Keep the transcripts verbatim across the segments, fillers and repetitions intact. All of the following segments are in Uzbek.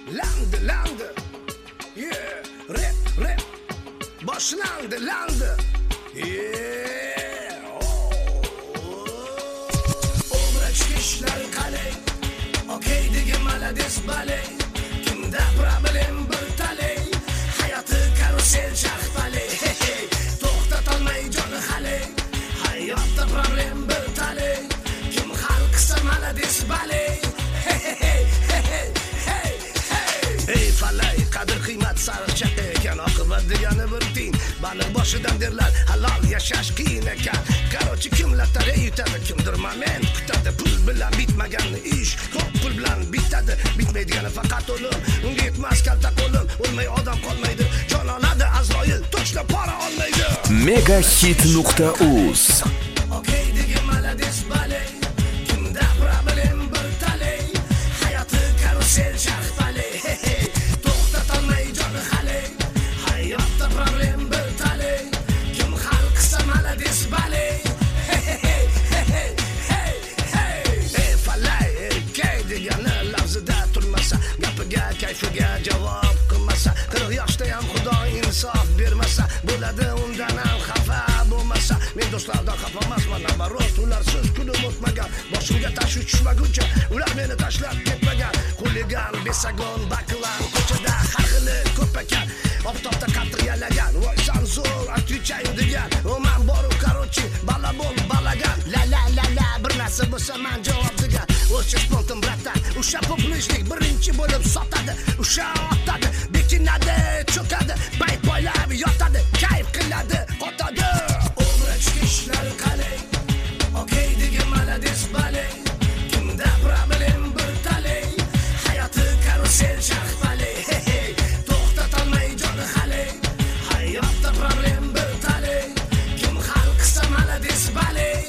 Landi, landi. Yeah, rap, rap. Boshlandi, landi. Yeah. Obra chiqishlar qalay. Okay degin malades balay. Kimda problem bir talay. Hayoti karusel charxpalay. To'xtatolmay joni halay. Hayotda problem bir talay. Kim hal qilsa malades balay. Ey falay, qadr qiymat sariq chaqa ekan, oqibat degani bir tiyin. Baliq boshidan derlar, halol yashash qiyin ekan. Qarochi kimlar tarey yutadi, kimdir moment kutadi. Pul bilan bitmagan ish, ko'p pul bilan bitadi. Bitmaydigani faqat o'lim, unga yetmas kalta qo'lim. O'lmay odam qolmaydi, jon oladi Azroil, to'shla pora olmaydi. megahit nuqta uz Okay degin malades balay. Kimda problem bir talay. Hayoti karusel charxpalay. To'xtatolmay joni halay. Hayotda problem bir talay. Kim hal qilsa malades balay. Ey falay, erkak degani lafzida turmasa, gapiga kayfiga javob qilmasa, qirq yoshda ham xudo insof bermasa, bo'ladi undan ham xafa bo'lmasa. Men do'stlardan xafa emasman, nabarot ularsiz kunim o'tmagan. Boshimga tash tushmaguncha ular meni tashlab ketmagan. Xuligan, besagon, baklan, ko'chada har xili ko'p ekan. Oftobda qattiq yalagan, voysan zo'r, отвечаю degan. O'man boru qarochi, balabol balagan. La la la la, bir narsa bo'lsa men javob degan. O'sha spontan bratan, o'sha populistlik birinchi bo'lib sotadi. O'sha otadi, bekinadi, cho'kadi, bayt poylab yotadi, kayf qiladi, qotadi. Obra chiqishlar qalay. Okay degin malades balay. Kimda problem bir talay. Hayoti karusel charxpalay. To'xtatolmay joni halay. Hayotda problem bir talay. Kim hal qilsa malades balay.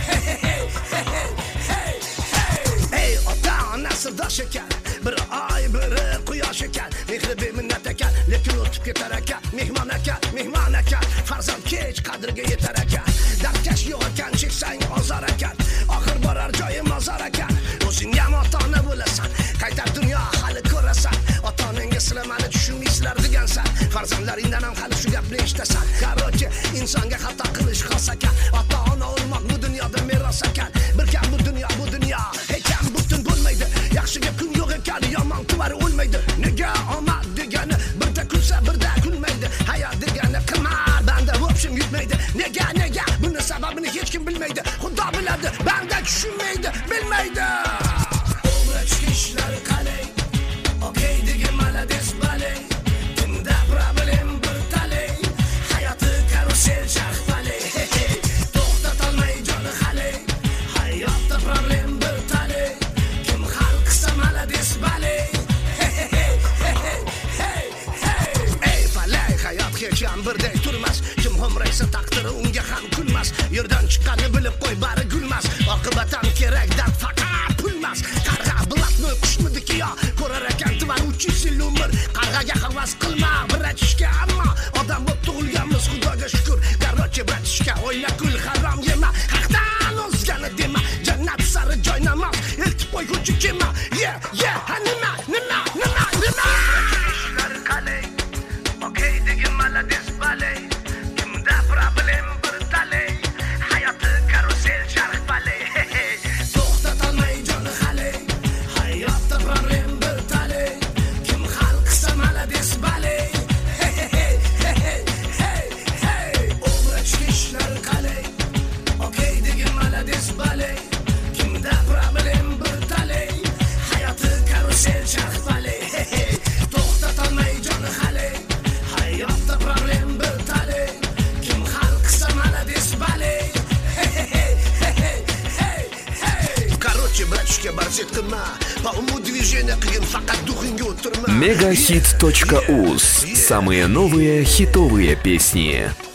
Ey ota ona sirdosh ekan, bir oy biri quyosh ekan. Mehri beminnat ekan, lekin o'tib ketar ekan. Mehmon ekan, mehmon ekan, farzand kech qadriga yetar ekan. Dardkash yo'q ekan, cheksang ozar ekan. Oxir borar joyi mozor ekan. O'zing ham ota ona bo'lasan, qaytar dunyo hali ko'rasan. Ota onangga silamani tushunmaysizlar degansan, farzandlaringdan ham hali shu gapni eshitasan. Qarochi insonga xato qilish xos ekan. Ota ona olmoq bu dunyoda meros ekan. Bir kam bu dunyo, bu dunyo ekan butun bo'lmaydi. Yaxshiga kun yo'q ekan, yomon tuvari o'lmaydi. Nega omad degani birda kulsa birda kulmaydi. Hayot degani qimar, banda o'pshim yutmaydi. Nega nega buni sababini hech kim bilmaydi. Xudo biladi, banda tushunmaydi, bilmaydi. Obra chiqishlar qalay. Okay degin malades balay. Kimda problem bir talay. Hayoti karusel charxpalay. To'xtatolmay joni halay. Hayotda problem bir talay. Kim hal qilsa malades balay. Ey falay, hayot hech ham birday turmas. Kim homraysa taqdiri unga ham kulmas. Yerdan chiqqanni bilib qo'y, bari gulmas. Oqibat ham kerak, dard faqat pulmas. Qarg'a bilatni qushmidiki yo, ko'rar ekan tuman uch yuz yil umr. Qarg'aga havas qilma, biratishga ammo odam bo'lib tug'ilganmiz, Xudoga shukr. Qarochi biratishga o'yla kul, harom yema, haqdan o'zgani dema. Jannat sari joy namoz, eltib qo'yguchi kema. Yeah, yeah, ha nima, nima, nima, nima. Ishlar qalay. Okay degin malades balay. Kimda problem bir talay. Hayoti karusel charxpalay. To'xtatolmay joni halay. Hayotda problem bir talay. Kim hal qilsa malades balay. Obra chiqishlar qalay. Okay degin malades balay. Kimda problem bir talay. Hayoti karusel charxpalay. To'xtatolmay joni halay. Hayotda problem bir talay. Kim hal qilsa malades balay. Короче, братишка, борзит qilma. По уму движения qiyin, faqat duxingga o'tirma. megahit точка uz. Самые новые хитовые песни.